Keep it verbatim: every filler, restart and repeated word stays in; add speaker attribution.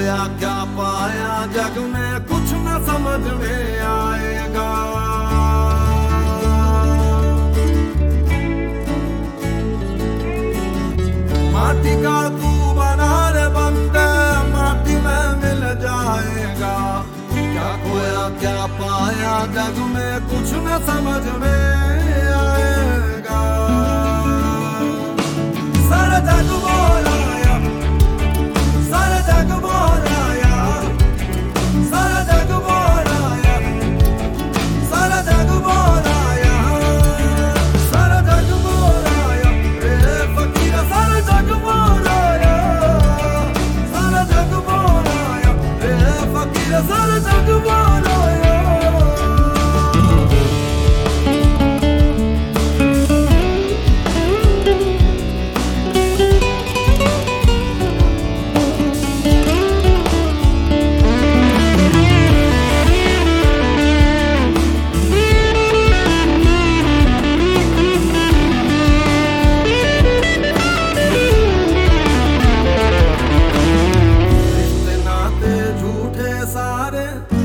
Speaker 1: खोया क्या पाया जग में कुछ न समझ में आएगा। माटी का तू बना रे बंदे, माटी में मिल जाएगा। क्या खोया क्या पाया जग में कुछ न समझ में आएगा। सारा जग बोल आया, सारा जग बोल आया, सारा जग बोल आया, सारा जग बोल आया, सारा जग बोल आया, ए फकीरा सारा जग बोल आया, सारा जग बोल आया, ए फकीरा सारा जग बोल आया। सारे